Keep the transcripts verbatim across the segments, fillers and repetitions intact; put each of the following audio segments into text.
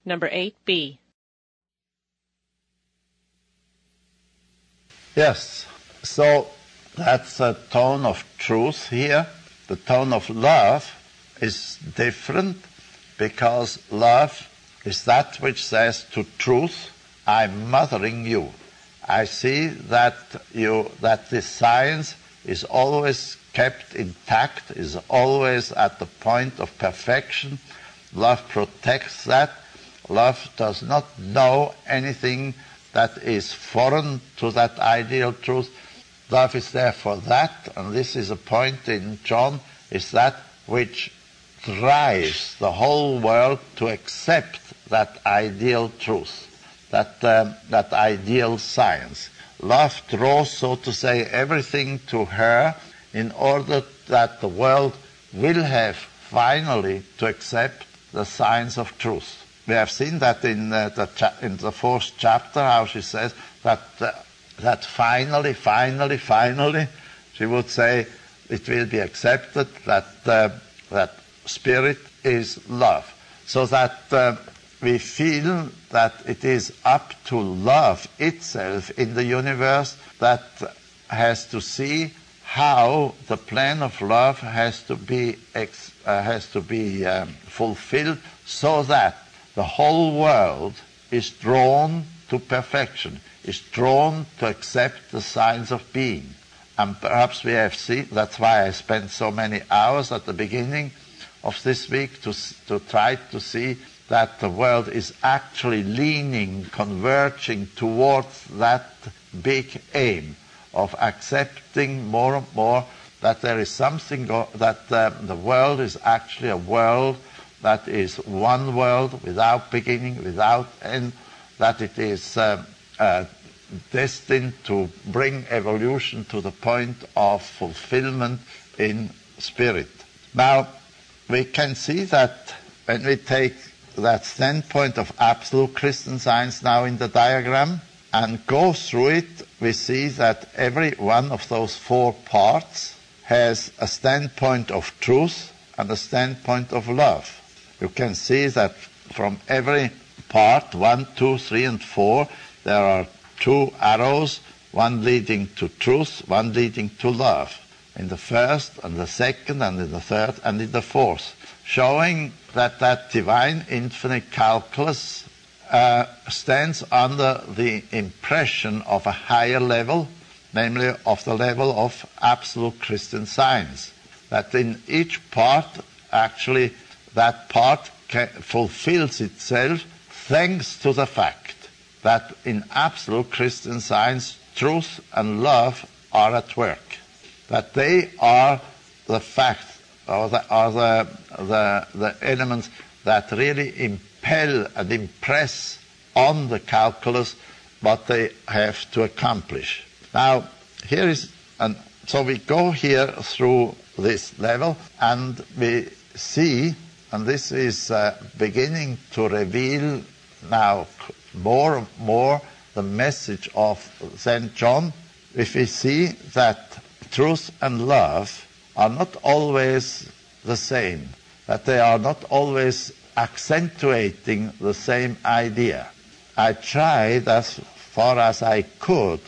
Number eight B. Yes, so that's a tone of truth here. The tone of love is different because love is that which says to truth, I'm mothering you. I see that you that this science is always kept intact, is always at the point of perfection. Love protects that. Love does not know anything that is foreign to that ideal truth. Love is there for that, and this is a point in John, is that which drives the whole world to accept that ideal truth, that, um, that ideal science. Love draws, so to say, everything to her in order that the world will have finally to accept the science of truth. We have seen that in, uh, the, cha- in the fourth chapter, how she says that, uh, that finally, finally, finally, she would say it will be accepted that, uh, that spirit is love. So that uh, we feel that it is up to love itself in the universe that has to see how the plan of love has to be ex- uh, has to be um, fulfilled, so that the whole world is drawn to perfection, is drawn to accept the signs of being. And perhaps we have seen, that's why I spent so many hours at the beginning of this week to, to try to see that the world is actually leaning, converging towards that big aim of accepting more and more that there is something, go- that um, the world is actually a world that is one world without beginning, without end, that it is uh, uh, destined to bring evolution to the point of fulfillment in spirit. Now, we can see that when we take that standpoint of absolute Christian Science now in the diagram and go through it, we see that every one of those four parts has a standpoint of truth and a standpoint of love. You can see that from every part, one, two, three, and four, there are two arrows, one leading to truth, one leading to love. In the first, and the second, and in the third, and in the fourth, showing that that divine infinite calculus uh, stands under the impression of a higher level, namely of the level of absolute Christian Science. That in each part, actually, that part ca- fulfills itself thanks to the fact that in absolute Christian Science, truth and love are at work. That they are the fact, or the, are the, the, the elements that really impel and impress on the calculus what they have to accomplish. Now, here is, and so we go here through this level, and we see, and this is uh, beginning to reveal now more and more the message of Saint John, if we see that truth and love are not always the same, that they are not always accentuating the same idea. I tried as far as I could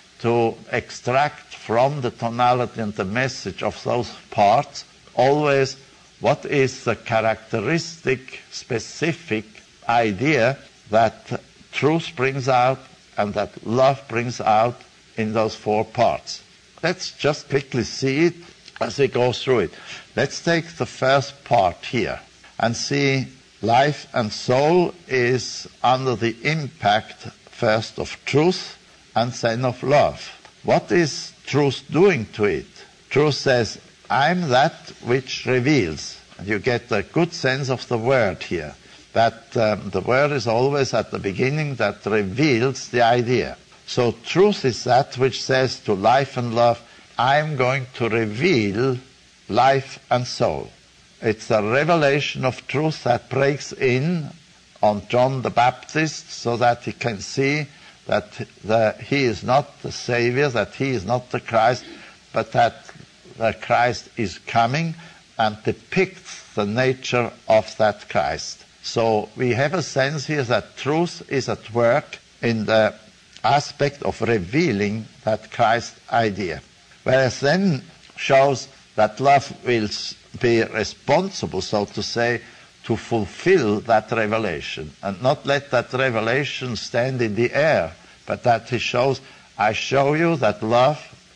to extract from the tonality and the message of those parts always what is the characteristic, specific idea that truth brings out and that love brings out in those four parts. Let's just quickly see it as we go through it. Let's take the first part here and see life and soul is under the impact first of truth and then of love. What is truth doing to it? Truth says, I'm that which reveals. And you get a good sense of the word here. That um, the word is always at the beginning that reveals the idea. So truth is that which says to life and love, I'm going to reveal life and soul. It's the revelation of truth that breaks in on John the Baptist so that he can see that the, he is not the Savior, that he is not the Christ, but that the Christ is coming and depicts the nature of that Christ. So we have a sense here that truth is at work in the aspect of revealing that Christ idea. Whereas then shows that love will be responsible, so to say, to fulfill that revelation, and not let that revelation stand in the air, but that he shows, I show you that love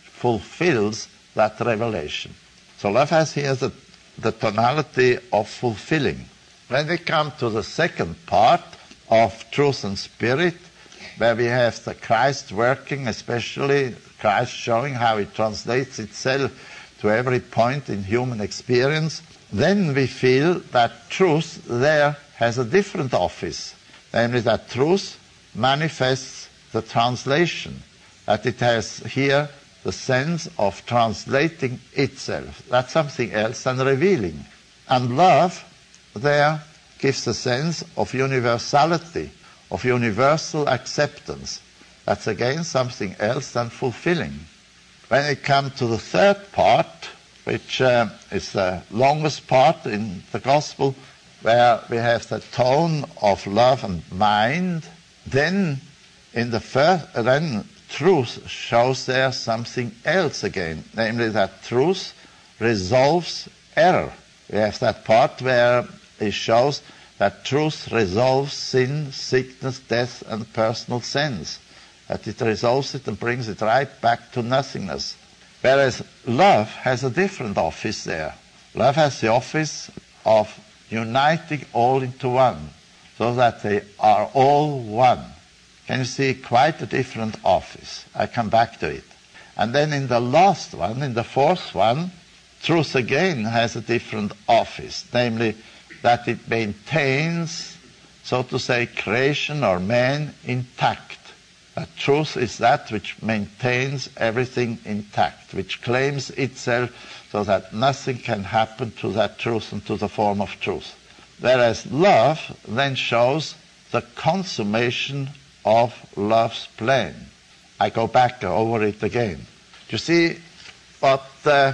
fulfills that revelation. So love has here the, the tonality of fulfilling. When we come to the second part of truth and spirit, where we have the Christ working, especially Christ showing how it translates itself to every point in human experience, then we feel that truth there has a different office, namely that truth manifests the translation, that it has here the sense of translating itself. That's something else than revealing. And love there gives a sense of universality, of universal acceptance. That's again something else than fulfilling. When it comes to the third part, which uh, is the longest part in the Gospel, where we have the tone of love and mind, then in the first, then truth shows there something else again, namely that truth resolves error. We have that part where it shows that truth resolves sin, sickness, death, and personal sense. That it resolves it and brings it right back to nothingness. Whereas love has a different office there. Love has the office of uniting all into one, so that they are all one. Can you see quite a different office? I come back to it. And then in the last one, in the fourth one, truth again has a different office, namely that it maintains, so to say, creation or man intact. That truth is that which maintains everything intact, which claims itself so that nothing can happen to that truth and to the form of truth. Whereas love then shows the consummation of love's plan. I go back over it again. You see what uh,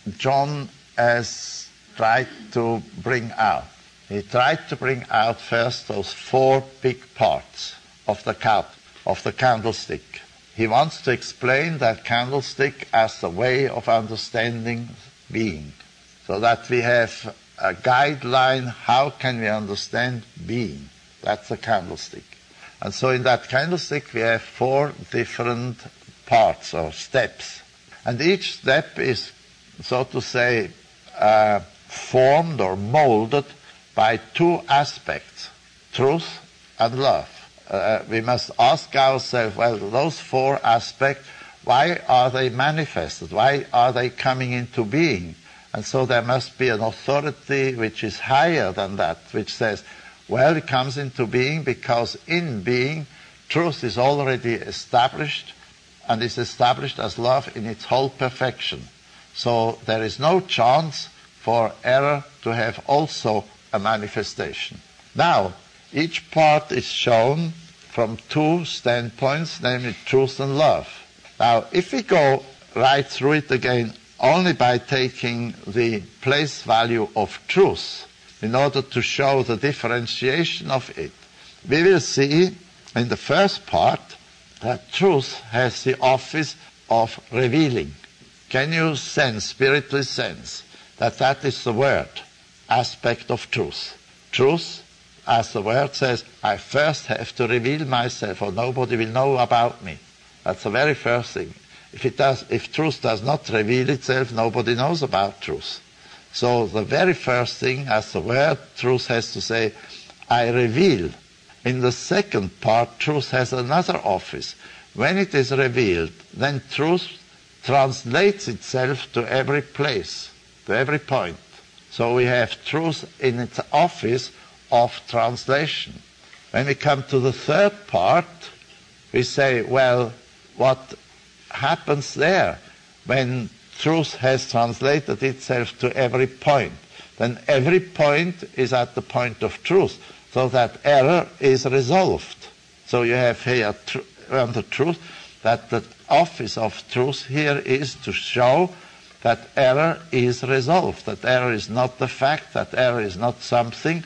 John has tried to bring out. He tried to bring out first those four big parts of the cup, of the candlestick. He wants to explain that candlestick as the way of understanding being, so that we have a guideline, how can we understand being. That's the candlestick. And so in that candlestick we have four different parts or steps. And each step is, so to say, uh, formed or molded by two aspects, truth and love. Uh, we must ask ourselves, well, those four aspects, why are they manifested? Why are they coming into being? And so there must be an authority which is higher than that, which says, well, it comes into being because in being, truth is already established and is established as love in its whole perfection. So there is no chance for error to have also a manifestation. Now, each part is shown from two standpoints, namely truth and love. Now, if we go right through it again only by taking the place value of truth in order to show the differentiation of it, we will see in the first part that truth has the office of revealing. Can you sense, spiritually sense, that that is the word aspect of truth? Truth, as the word says, I first have to reveal myself or nobody will know about me. That's the very first thing. If it does, if truth does not reveal itself, nobody knows about truth. So the very first thing, as the word truth has to say, I reveal. In the second part, truth has another office. When it is revealed, then truth translates itself to every place, to every point. So we have truth in its office of translation. When we come to the third part, we say, well, what happens there when truth has translated itself to every point? Then every point is at the point of truth, so that error is resolved. So you have here tr- on the truth that the office of truth here is to show that error is resolved, that error is not the fact, that error is not something,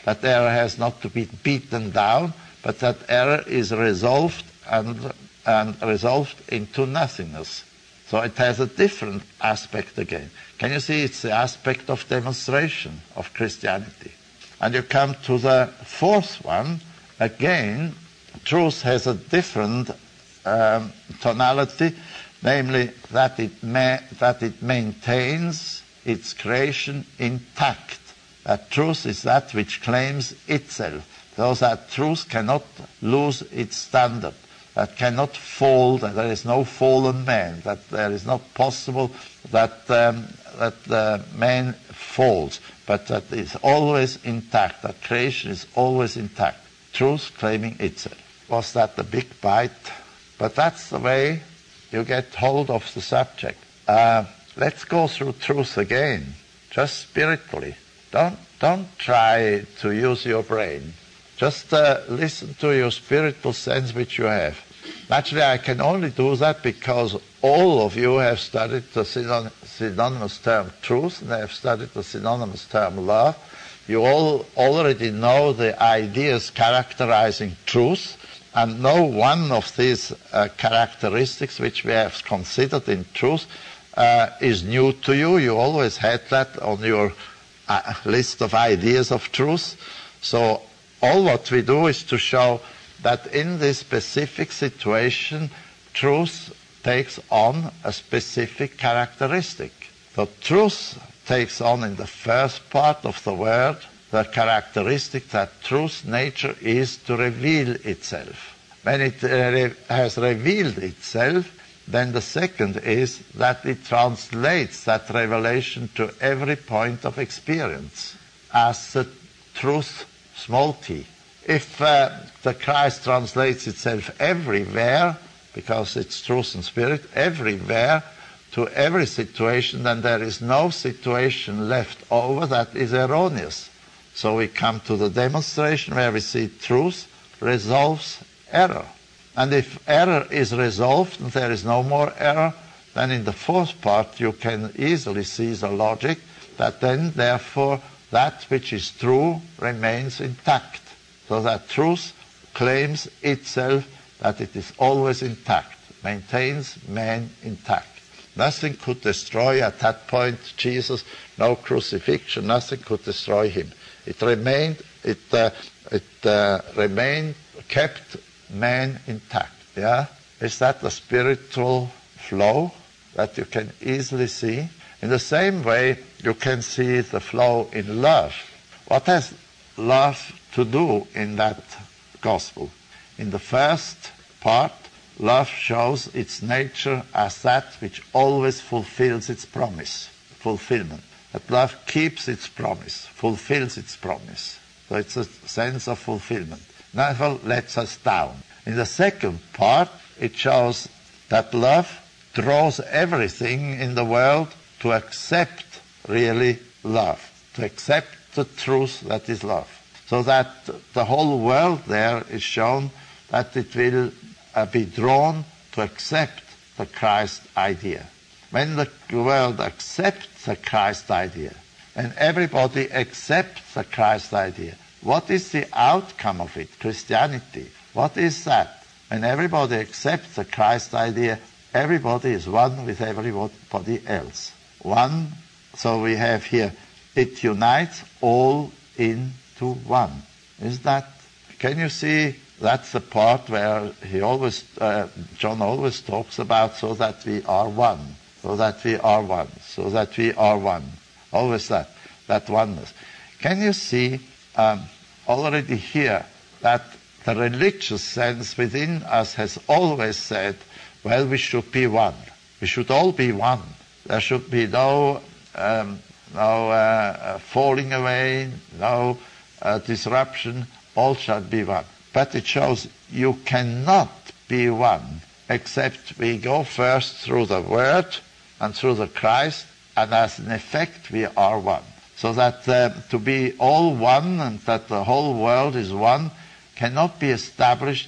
that error has not to be beaten down, but that error is resolved and, and resolved into nothingness. So it has a different aspect again. Can you see it's the aspect of demonstration of Christianity? And you come to the fourth one. Again, truth has a different um, tonality, namely that it, ma that it maintains its creation intact. That truth is that which claims itself. So that truth cannot lose its standard, that cannot fall, that there is no fallen man, that there is not possible that, um, that the man falls, but that it's always intact, that creation is always intact. Truth claiming itself. Was that a big bite? But that's the way you get hold of the subject. Uh, let's go through truth again, just spiritually. Don't, don't try to use your brain. Just uh, listen to your spiritual sense which you have. Naturally, I can only do that because all of you have studied the synony synonymous term truth, and have studied the synonymous term love. You all already know the ideas characterizing truth, and no one of these uh, characteristics which we have considered in truth uh, is new to you. You always had that on your uh, list of ideas of truth. So all what we do is to show that in this specific situation, truth takes on a specific characteristic. The truth takes on in the first part of the word the characteristic that truth's nature is to reveal itself. When it uh, has revealed itself, then the second is that it translates that revelation to every point of experience as the truth, small t. If uh, the Christ translates itself everywhere, because it's truth and spirit, everywhere, to every situation, then there is no situation left over that is erroneous. So we come to the demonstration where we see truth resolves error. And if error is resolved and there is no more error, then in the fourth part you can easily see the logic that then, therefore, that which is true remains intact. So that truth claims itself that it is always intact, maintains man intact. Nothing could destroy at that point Jesus, no crucifixion, nothing could destroy him. It remained, it, uh, it uh, remained, kept man intact. Yeah? Is that the spiritual flow that you can easily see? In the same way, you can see the flow in love. What has love to do in that gospel? In the first part, love shows its nature as that which always fulfills its promise, fulfillment. That love keeps its promise, fulfills its promise. So it's a sense of fulfillment. Never lets us down. In the second part, it shows that love draws everything in the world to accept really love, to accept the truth that is love. So that the whole world there is shown that it will uh, be drawn to accept the Christ idea. When the world accepts the Christ idea, and everybody accepts the Christ idea, what is the outcome of it? Christianity. What is that? When everybody accepts the Christ idea, everybody is one with everybody else. One, so we have here, it unites all into one. Is that, can you see, that's the part where he always, uh, John always talks about so that we are one, so that we are one, so that we are one. Always that, that oneness. Can you see um, already here that the religious sense within us has always said, well, we should be one. We should all be one. There should be no, um, no uh, falling away, no uh, disruption. All should be one. But it shows you cannot be one except we go first through the Word and through the Christ, and as an effect we are one. So that uh, to be all one and that the whole world is one cannot be established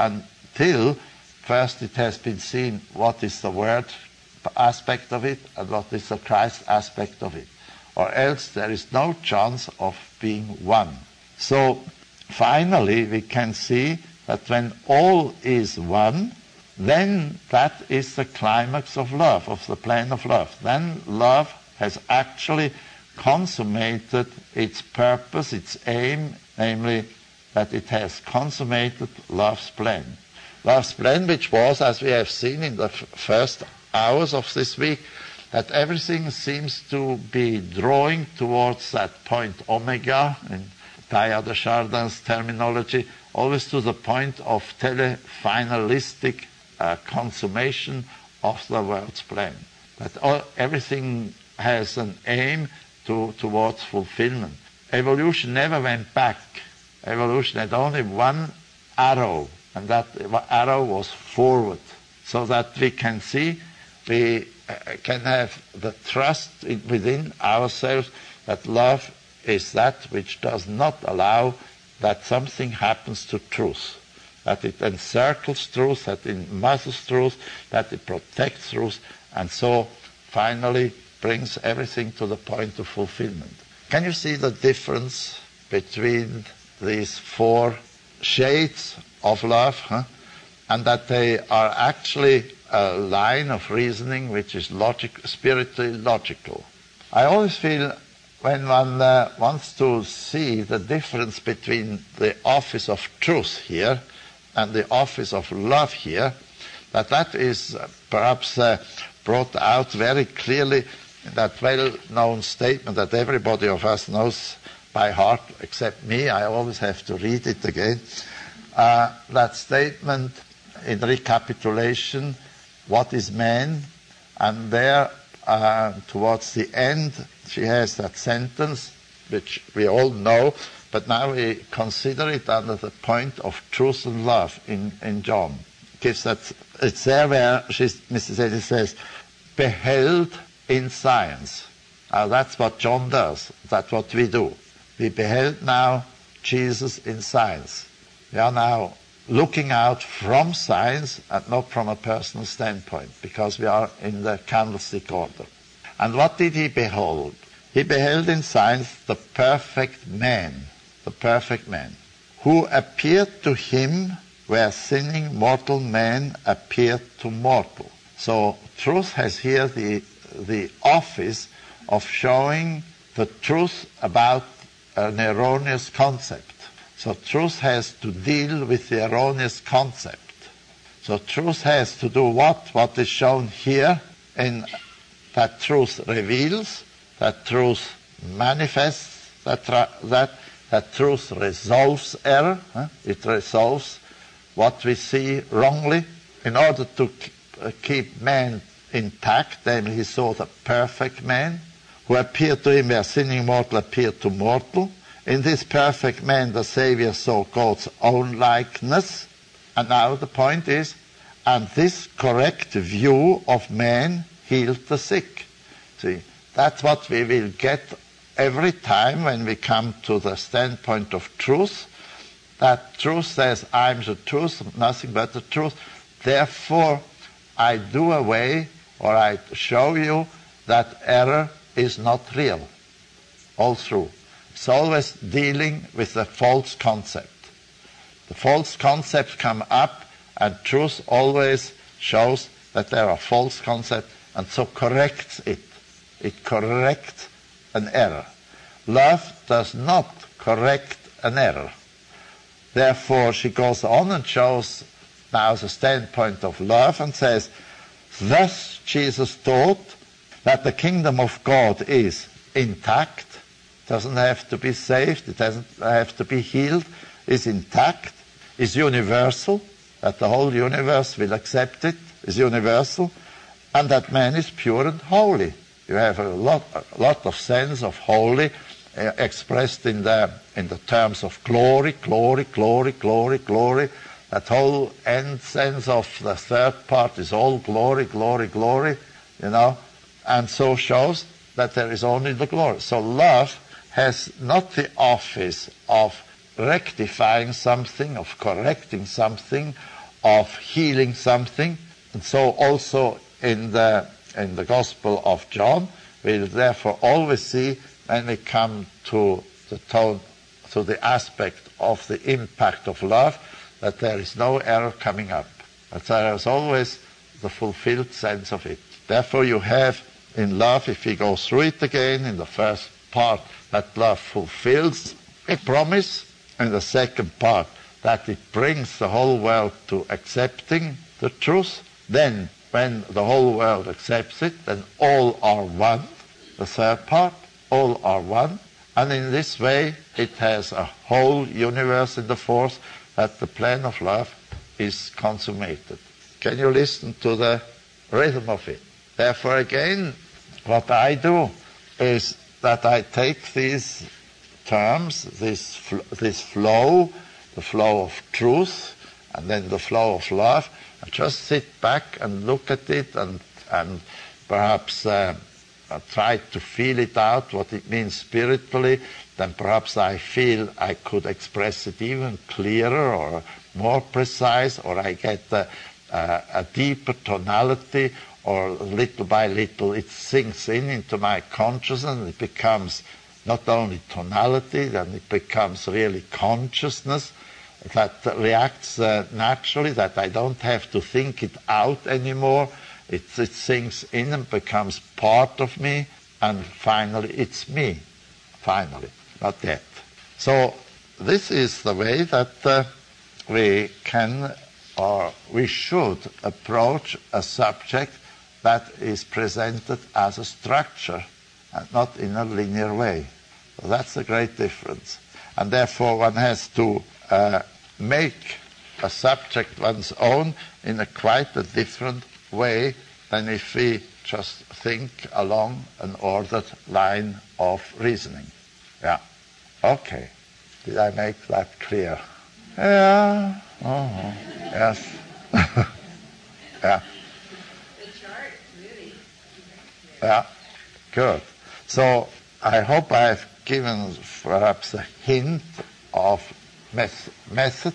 until first it has been seen what is the Word aspect of it and what is the Christ aspect of it. Or else there is no chance of being one. So finally we can see that when all is one, then that is the climax of love, of the plan of love. Then love has actually consummated its purpose, its aim, namely that it has consummated love's plan. Love's plan, which was, as we have seen in the f- first hours of this week, that everything seems to be drawing towards that point omega, in Teilhard de Chardin's terminology, always to the point of telefinalistic uh, consummation of the world's plan. That all, everything has an aim to, towards fulfillment. Evolution never went back. Evolution had only one arrow, and that arrow was forward, so that we can see, we uh, can have the trust in, within ourselves that love is that which does not allow that something happens to truth, that it encircles truth, that it muzzles truth, that it protects truth, and so finally brings everything to the point of fulfillment. Can you see the difference between these four shades of love, huh? And that they are actually a line of reasoning which is logic, spiritually logical? I always feel when one uh, wants to see the difference between the office of truth here and the office of love here, that that is uh, perhaps uh, brought out very clearly in that well-known statement that everybody of us knows by heart, except me. I always have to read it again. Uh, that statement in recapitulation, what is man? And there, uh, towards the end, she has that sentence, which we all know, but now we consider it under the point of truth and love in, in John. It gives that, it's there where she's, Missus Eddy says, beheld in science. Now that's what John does. That's what we do. We beheld now Jesus in science. We are now looking out from science and not from a personal standpoint, because we are in the candlestick order. And what did he behold? He beheld in science the perfect man, the perfect man, who appeared to him where sinning mortal man appeared to mortal. So truth has here the, the office of showing the truth about an erroneous concept. So truth has to deal with the erroneous concept. So truth has to do what? What is shown here, in that truth reveals, that truth manifests, that that that truth resolves error. Huh? It resolves what we see wrongly in order to keep man intact. Namely, he saw the perfect man who appeared to him where sinning mortal appeared to mortal. In this perfect man, the Savior saw God's own likeness. And now the point is, and this correct view of man healed the sick. See, that's what we will get every time when we come to the standpoint of truth. That truth says, I'm the truth, nothing but the truth. Therefore, I do away, or I show you that error is not real all through. It's always dealing with the false concept. The false concepts come up, and truth always shows that there are false concepts, and so corrects it. It corrects an error. Love does not correct an error. Therefore, she goes on and shows now the standpoint of love and says, thus Jesus taught that the kingdom of God is intact, doesn't have to be saved, it doesn't have to be healed, is intact, is universal, that the whole universe will accept it, is universal, and that man is pure and holy. You have a lot, a lot of sense of holy uh, expressed in the, in the terms of glory, glory, glory, glory, glory. That whole end sense of the third part is all glory, glory, glory, you know, and so shows that there is only the glory. So love has not the office of rectifying something, of correcting something, of healing something. And so also in the in the Gospel of John, we'll therefore always see, when we come to the tone to the aspect of the impact of love, that there is no error coming up. That there is always the fulfilled sense of it. Therefore you have in love, if we go through it again in the first part, that love fulfills a promise, and the second part, that it brings the whole world to accepting the truth. Then, when the whole world accepts it, then all are one. The third part, all are one. And in this way, it has a whole universe in the force, that the plan of love is consummated. Can you listen to the rhythm of it? Therefore, again, what I do is that I take these terms, this, fl- this flow, the flow of truth, and then the flow of love, and just sit back and look at it and, and perhaps uh, try to feel it out, what it means spiritually. Then perhaps I feel I could express it even clearer or more precise, or I get a, a, a deeper tonality, or little by little it sinks in into my consciousness, and it becomes not only tonality, then it becomes really consciousness that reacts uh, naturally, that I don't have to think it out anymore. It, it sinks in and becomes part of me, and finally it's me. Finally, not yet. So this is the way that uh, we can, or we should, approach a subject that is presented as a structure and not in a linear way. So that's the great difference. And therefore one has to uh, make a subject one's own in a quite a different way than if we just think along an ordered line of reasoning. Yeah. Okay. Did I make that clear? Yeah. Uh-huh. Yes. Yeah. Yeah, good. So I hope I've given perhaps a hint of method, method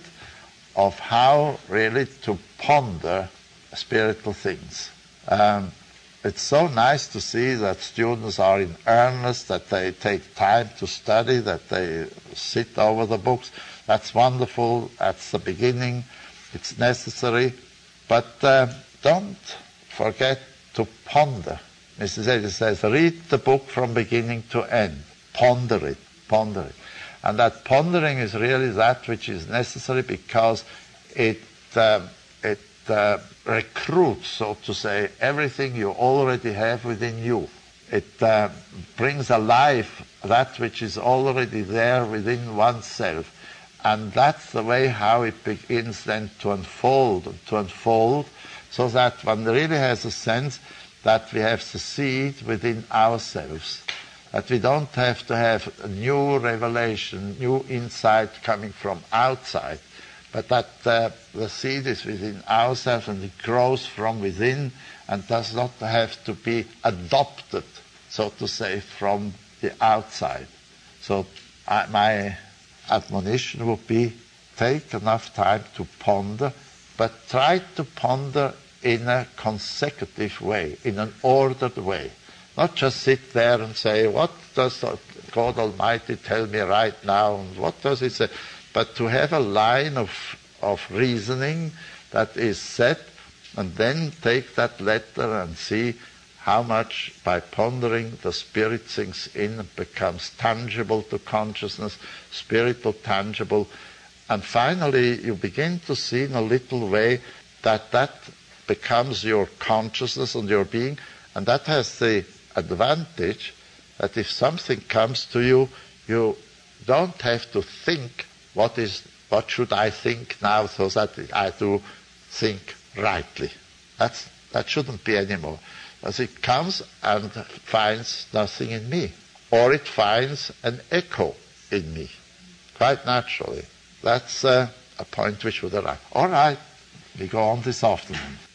of how really to ponder spiritual things. Um, it's so nice to see that students are in earnest, that they take time to study, that they sit over the books. That's wonderful. That's the beginning. It's necessary. But uh, don't forget to ponder. Missus Eddy says, read the book from beginning to end. Ponder it, ponder it. And that pondering is really that which is necessary, because it, uh, it uh, recruits, so to say, everything you already have within you. It uh, brings alive that which is already there within oneself. And that's the way how it begins then to unfold, to unfold, so that one really has a sense that we have the seed within ourselves, that we don't have to have a new revelation, new insight coming from outside, but that uh, the seed is within ourselves and it grows from within and does not have to be adopted, so to say, from the outside. So I, my admonition would be, take enough time to ponder, but try to ponder in a consecutive way, in an ordered way. Not just sit there and say, what does God Almighty tell me right now, and what does He say? But to have a line of, of reasoning that is set, and then take that letter and see how much, by pondering, the Spirit sinks in and becomes tangible to consciousness, spiritual tangible. And finally, you begin to see in a little way that that becomes your consciousness and your being, and that has the advantage that if something comes to you, you don't have to think what is what should I think now so that I do think rightly. That's that shouldn't be anymore. As it comes and finds nothing in me, or it finds an echo in me, quite naturally. That's uh, a point which would arrive. All right, we go on this afternoon.